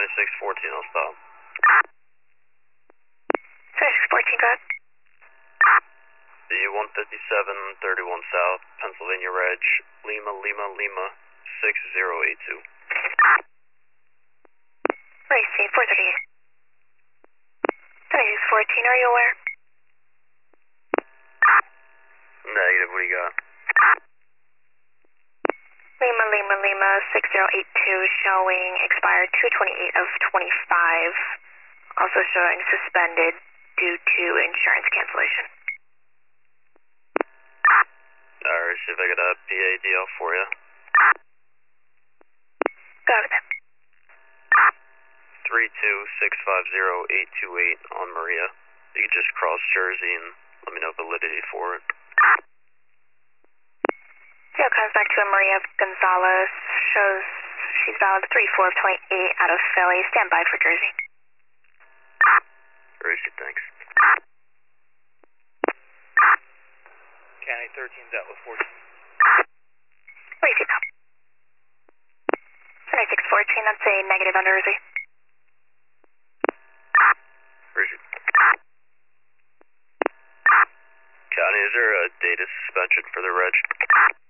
2614, I'll stop. 2614, go ahead. The 15731 South, Pennsylvania Reg, Lima, Lima, Lima, 6082. Racing, 438. 2614, are you aware? Negative, what do you got? Lima, Lima, Lima, 6082, showing expired 228 of 25. Also showing suspended due to insurance cancellation. Alright, see if I got a PADL for you. Go ahead with that. 32650-828 on Maria. You can just cross Jersey and let me know validity for it. Tail comes back to a Maria Gonzalez. Shows she's valid 3-4 of 28 out of Philly. Stand by for Jersey. Racy, thanks. County 13's out with 14. Racy, go. 2614, that's a negative under Jersey. Racy. County, is there a data suspension for the reg?